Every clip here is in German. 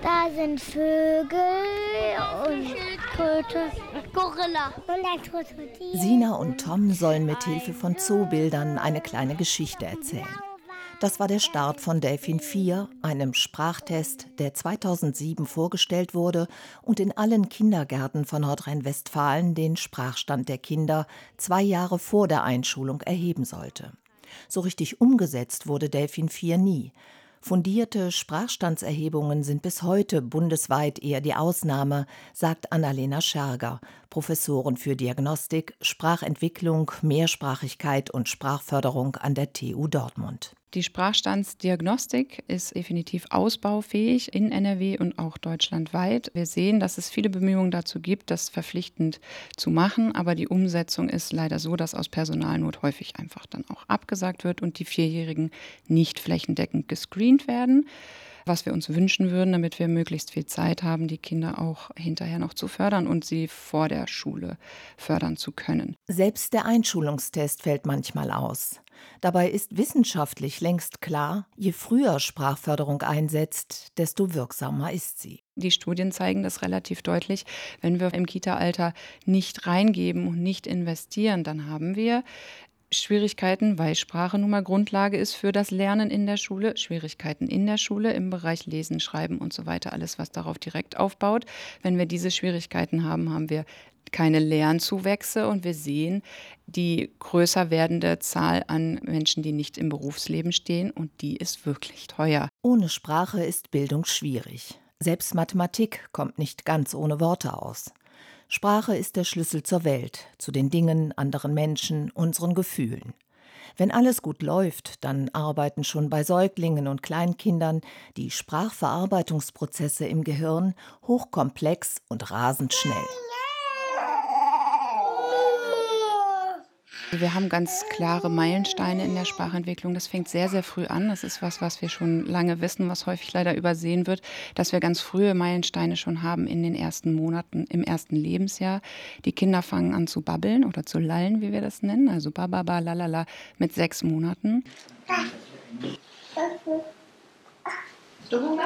Da sind Vögel und Schildkröte, Gorilla und ein Krokodil. Sina und Tom sollen mit Hilfe von Zoobildern eine kleine Geschichte erzählen. Das war der Start von Delfin 4, einem Sprachtest, der 2007 vorgestellt wurde und in allen Kindergärten von Nordrhein-Westfalen den Sprachstand der Kinder 2 Jahre vor der Einschulung erheben sollte. So richtig umgesetzt wurde Delfin 4 nie. Fundierte Sprachstandserhebungen sind bis heute bundesweit eher die Ausnahme, sagt Annalena Scherger, Professorin für Diagnostik, Sprachentwicklung, Mehrsprachigkeit und Sprachförderung an der TU Dortmund. Die Sprachstandsdiagnostik ist definitiv ausbaufähig in NRW und auch deutschlandweit. Wir sehen, dass es viele Bemühungen dazu gibt, das verpflichtend zu machen, aber die Umsetzung ist leider so, dass aus Personalnot häufig einfach dann auch abgesagt wird und die Vierjährigen nicht flächendeckend gescreent werden. Was wir uns wünschen würden, damit wir möglichst viel Zeit haben, die Kinder auch hinterher noch zu fördern und sie vor der Schule fördern zu können. Selbst der Einschulungstest fällt manchmal aus. Dabei ist wissenschaftlich längst klar, je früher Sprachförderung einsetzt, desto wirksamer ist sie. Die Studien zeigen das relativ deutlich. Wenn wir im Kita-Alter nicht reingeben und nicht investieren, dann haben wir Schwierigkeiten, weil Sprache nun mal Grundlage ist für das Lernen in der Schule, Schwierigkeiten in der Schule im Bereich Lesen, Schreiben und so weiter, alles, was darauf direkt aufbaut. Wenn wir diese Schwierigkeiten haben, haben wir keine Lernzuwächse und wir sehen die größer werdende Zahl an Menschen, die nicht im Berufsleben stehen und die ist wirklich teuer. Ohne Sprache ist Bildung schwierig. Selbst Mathematik kommt nicht ganz ohne Worte aus. Sprache ist der Schlüssel zur Welt, zu den Dingen, anderen Menschen, unseren Gefühlen. Wenn alles gut läuft, dann arbeiten schon bei Säuglingen und Kleinkindern die Sprachverarbeitungsprozesse im Gehirn hochkomplex und rasend schnell. Wir haben ganz klare Meilensteine in der Sprachentwicklung. Das fängt sehr, sehr früh an. Das ist was wir schon lange wissen, was häufig leider übersehen wird, dass wir ganz frühe Meilensteine schon haben in den ersten Monaten, im ersten Lebensjahr. Die Kinder fangen an zu babbeln oder zu lallen, wie wir das nennen, also bababa, lalala, mit 6 Monaten. Du Hunger?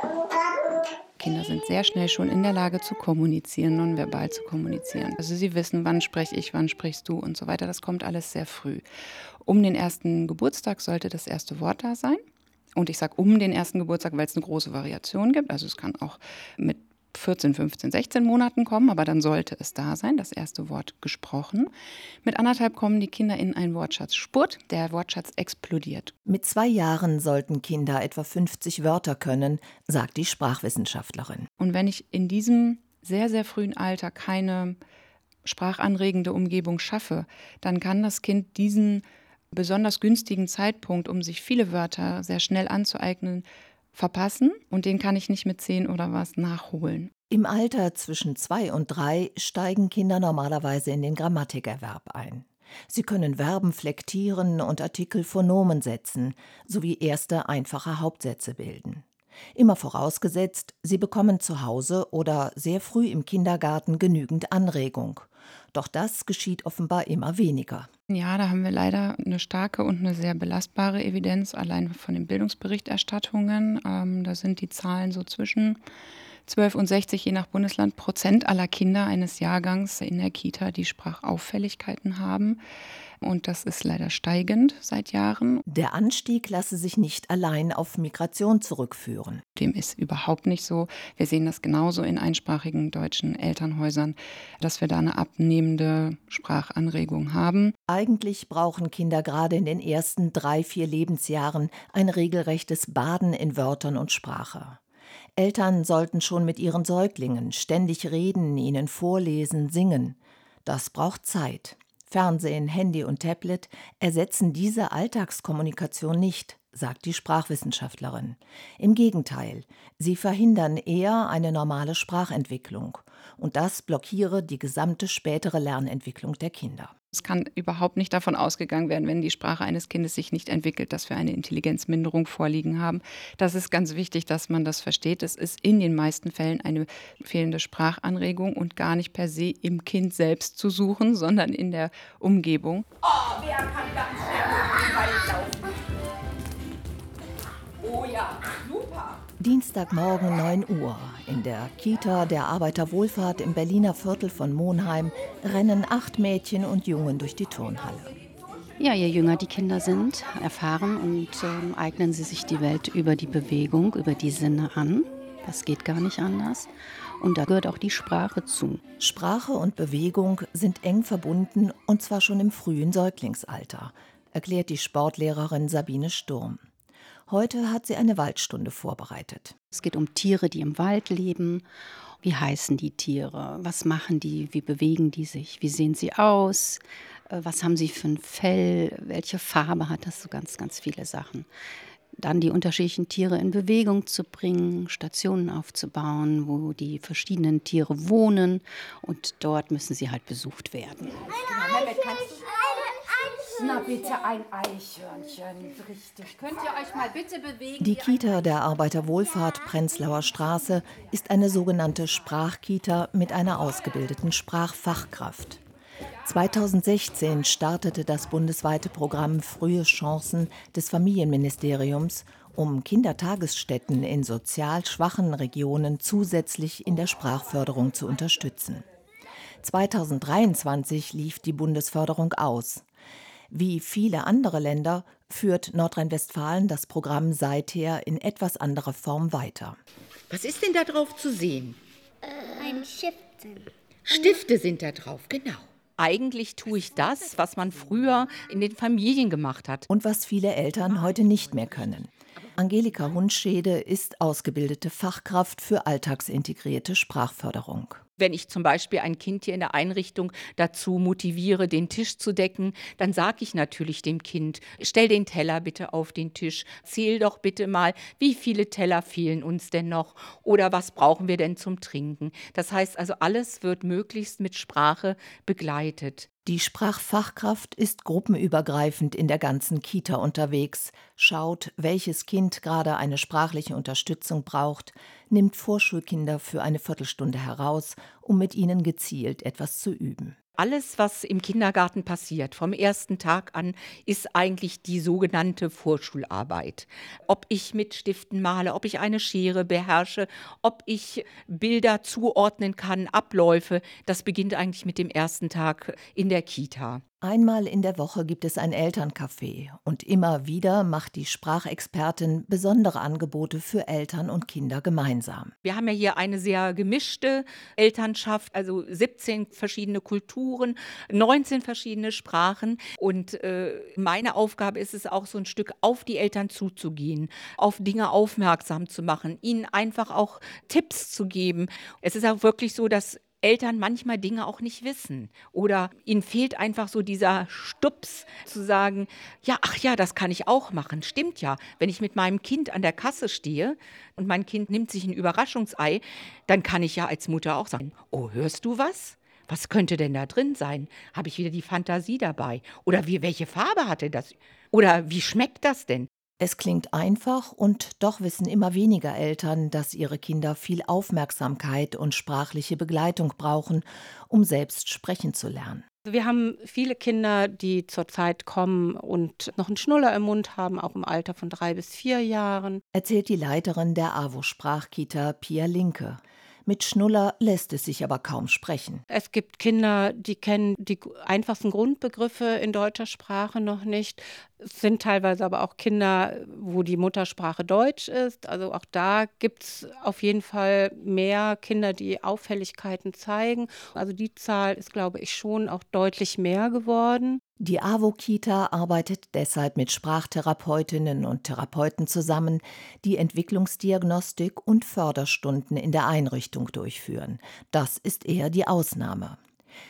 Kinder sind sehr schnell schon in der Lage zu kommunizieren, nonverbal zu kommunizieren. Also sie wissen, wann spreche ich, wann sprichst du und so weiter. Das kommt alles sehr früh. Um den ersten Geburtstag sollte das erste Wort da sein. Und ich sage um den ersten Geburtstag, weil es eine große Variation gibt. Also es kann auch mit 14, 15, 16 Monaten kommen, aber dann sollte es da sein, das erste Wort gesprochen. Mit 1,5 kommen die Kinder in einen Wortschatzspurt. Der Wortschatz explodiert. Mit 2 Jahren sollten Kinder etwa 50 Wörter können, sagt die Sprachwissenschaftlerin. Und wenn ich in diesem sehr, sehr frühen Alter keine sprachanregende Umgebung schaffe, dann kann das Kind diesen besonders günstigen Zeitpunkt, um sich viele Wörter sehr schnell anzueignen, verpassen und den kann ich nicht mit 10 oder was nachholen. Im Alter zwischen 2 und 3 steigen Kinder normalerweise in den Grammatikerwerb ein. Sie können Verben flektieren und Artikel Phonomen setzen, sowie erste einfache Hauptsätze bilden. Immer vorausgesetzt, sie bekommen zu Hause oder sehr früh im Kindergarten genügend Anregung. Doch das geschieht offenbar immer weniger. Ja, da haben wir leider eine starke und eine sehr belastbare Evidenz, allein von den Bildungsberichterstattungen. Da sind die Zahlen so zwischen 12 und 60, je nach Bundesland, Prozent aller Kinder eines Jahrgangs in der Kita, die Sprachauffälligkeiten haben. Und das ist leider steigend seit Jahren. Der Anstieg lasse sich nicht allein auf Migration zurückführen. Dem ist überhaupt nicht so. Wir sehen das genauso in einsprachigen deutschen Elternhäusern, dass wir da eine abnehmende Sprachanregung haben. Eigentlich brauchen Kinder gerade in den ersten 3, 4 Lebensjahren ein regelrechtes Baden in Wörtern und Sprache. Eltern sollten schon mit ihren Säuglingen ständig reden, ihnen vorlesen, singen. Das braucht Zeit. Fernsehen, Handy und Tablet ersetzen diese Alltagskommunikation nicht, sagt die Sprachwissenschaftlerin. Im Gegenteil, sie verhindern eher eine normale Sprachentwicklung. Und das blockiere die gesamte spätere Lernentwicklung der Kinder. Es kann überhaupt nicht davon ausgegangen werden, wenn die Sprache eines Kindes sich nicht entwickelt, dass wir eine Intelligenzminderung vorliegen haben. Das ist ganz wichtig, dass man das versteht. Es ist in den meisten Fällen eine fehlende Sprachanregung und gar nicht per se im Kind selbst zu suchen, sondern in der Umgebung. Oh, wer kann ganz schnell durch den Wald laufen? Oh ja, super. Dienstagmorgen 9 Uhr. In der Kita der Arbeiterwohlfahrt im Berliner Viertel von Monheim rennen 8 Mädchen und Jungen durch die Turnhalle. Ja, je jünger die Kinder sind, erfahren und eignen sie sich die Welt über die Bewegung, über die Sinne an. Das geht gar nicht anders. Und da gehört auch die Sprache zu. Sprache und Bewegung sind eng verbunden, und zwar schon im frühen Säuglingsalter, erklärt die Sportlehrerin Sabine Sturm. Heute hat sie eine Waldstunde vorbereitet. Es geht um Tiere, die im Wald leben. Wie heißen die Tiere? Was machen die? Wie bewegen die sich? Wie sehen sie aus? Was haben sie für ein Fell? Welche Farbe hat das? So ganz, ganz viele Sachen. Dann die unterschiedlichen Tiere in Bewegung zu bringen, Stationen aufzubauen, wo die verschiedenen Tiere wohnen. Und dort müssen sie halt besucht werden. Na bitte, ein Eichhörnchen, richtig. Könnt ihr euch mal bitte bewegen? Die Kita der Arbeiterwohlfahrt Prenzlauer Straße ist eine sogenannte Sprachkita mit einer ausgebildeten Sprachfachkraft. 2016 startete das bundesweite Programm Frühe Chancen des Familienministeriums, um Kindertagesstätten in sozial schwachen Regionen zusätzlich in der Sprachförderung zu unterstützen. 2023 lief die Bundesförderung aus. Wie viele andere Länder führt Nordrhein-Westfalen das Programm seither in etwas anderer Form weiter. Was ist denn da drauf zu sehen? Ein Stifte. Stifte sind da drauf, genau. Eigentlich tue ich das, was man früher in den Familien gemacht hat. Und was viele Eltern heute nicht mehr können. Angelika Hundschede ist ausgebildete Fachkraft für alltagsintegrierte Sprachförderung. Wenn ich zum Beispiel ein Kind hier in der Einrichtung dazu motiviere, den Tisch zu decken, dann sage ich natürlich dem Kind, stell den Teller bitte auf den Tisch, zähl doch bitte mal, wie viele Teller fehlen uns denn noch oder was brauchen wir denn zum Trinken. Das heißt also, alles wird möglichst mit Sprache begleitet. Die Sprachfachkraft ist gruppenübergreifend in der ganzen Kita unterwegs, schaut, welches Kind gerade eine sprachliche Unterstützung braucht, nimmt Vorschulkinder für eine Viertelstunde heraus, um mit ihnen gezielt etwas zu üben. Alles, was im Kindergarten passiert, vom ersten Tag an, ist eigentlich die sogenannte Vorschularbeit. Ob ich mit Stiften male, ob ich eine Schere beherrsche, ob ich Bilder zuordnen kann, Abläufe, das beginnt eigentlich mit dem ersten Tag in der Kita. Einmal in der Woche gibt es ein Elterncafé und immer wieder macht die Sprachexpertin besondere Angebote für Eltern und Kinder gemeinsam. Wir haben ja hier eine sehr gemischte Elternschaft, also 17 verschiedene Kulturen, 19 verschiedene Sprachen. Und meine Aufgabe ist es auch, so ein Stück auf die Eltern zuzugehen, auf Dinge aufmerksam zu machen, ihnen einfach auch Tipps zu geben. Es ist auch wirklich so, dass Eltern manchmal Dinge auch nicht wissen oder ihnen fehlt einfach so dieser Stups zu sagen, ja, ach ja, das kann ich auch machen, stimmt ja. Wenn ich mit meinem Kind an der Kasse stehe und mein Kind nimmt sich ein Überraschungsei, dann kann ich ja als Mutter auch sagen, oh, hörst du was? Was könnte denn da drin sein? Habe ich wieder die Fantasie dabei? Oder welche Farbe hatte das? Oder wie schmeckt das denn? Es klingt einfach und doch wissen immer weniger Eltern, dass ihre Kinder viel Aufmerksamkeit und sprachliche Begleitung brauchen, um selbst sprechen zu lernen. Wir haben viele Kinder, die zurzeit kommen und noch einen Schnuller im Mund haben, auch im Alter von 3 bis 4 Jahren. Erzählt die Leiterin der AWO-Sprachkita Pia Linke. Mit Schnuller lässt es sich aber kaum sprechen. Es gibt Kinder, die kennen die einfachsten Grundbegriffe in deutscher Sprache noch nicht. Es sind teilweise aber auch Kinder, wo die Muttersprache Deutsch ist. Also auch da gibt es auf jeden Fall mehr Kinder, die Auffälligkeiten zeigen. Also die Zahl ist, glaube ich, schon auch deutlich mehr geworden. Die AWO-Kita arbeitet deshalb mit Sprachtherapeutinnen und Therapeuten zusammen, die Entwicklungsdiagnostik und Förderstunden in der Einrichtung durchführen. Das ist eher die Ausnahme.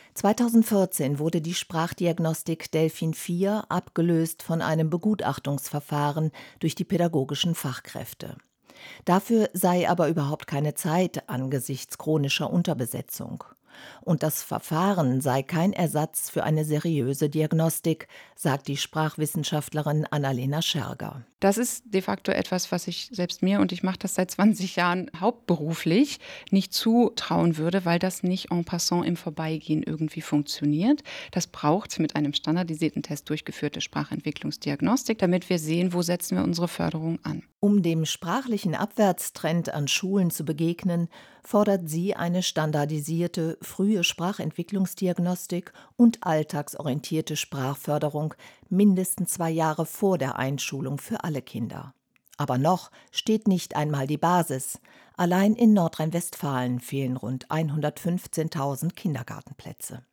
2014 wurde die Sprachdiagnostik Delphin 4 abgelöst von einem Begutachtungsverfahren durch die pädagogischen Fachkräfte. Dafür sei aber überhaupt keine Zeit angesichts chronischer Unterbesetzung. Und das Verfahren sei kein Ersatz für eine seriöse Diagnostik, sagt die Sprachwissenschaftlerin Annalena Scherger. Das ist de facto etwas, was ich selbst mir, und ich mache das seit 20 Jahren hauptberuflich, nicht zutrauen würde, weil das nicht en passant im Vorbeigehen irgendwie funktioniert. Das braucht mit einem standardisierten Test durchgeführte Sprachentwicklungsdiagnostik, damit wir sehen, wo setzen wir unsere Förderung an. Um dem sprachlichen Abwärtstrend an Schulen zu begegnen, fordert sie eine standardisierte, frühe Sprachentwicklungsdiagnostik und alltagsorientierte Sprachförderung mindestens 2 Jahre vor der Einschulung für alle Kinder. Aber noch steht nicht einmal die Basis. Allein in Nordrhein-Westfalen fehlen rund 115.000 Kindergartenplätze.